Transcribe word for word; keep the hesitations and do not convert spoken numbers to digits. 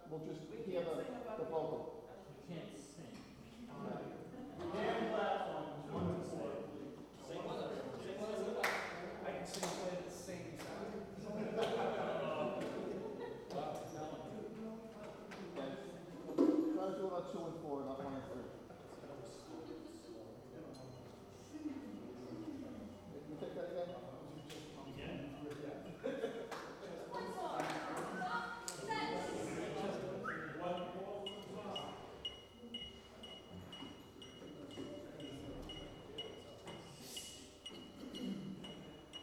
we'll just We hear can't the, sing about the it. vocal. You can't sing. Dan Black on one to four, please. Sing with us. Sing with us. I can sing play at the same time. Okay. Try to do about two and four, not one and three.